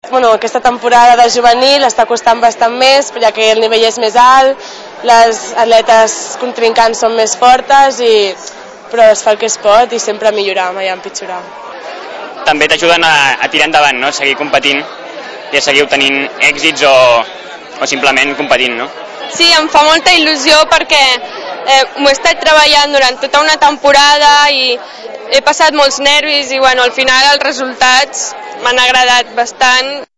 aquesta temporada de juvenil està costant bastant més, ja que el nivell és més alt, les atletes contrincants són més fortes, però es fa el que es pot i sempre millorar, mai empitjorar. També t'ajuden a tirar endavant, no? Seguir competint i a seguir obtenint èxits o simplement competint, no? Sí, em fa molta il·lusió perquè m'ho he estat treballant durant tota una temporada i he passat molts nervis i al final els resultats m'han agradat bastant.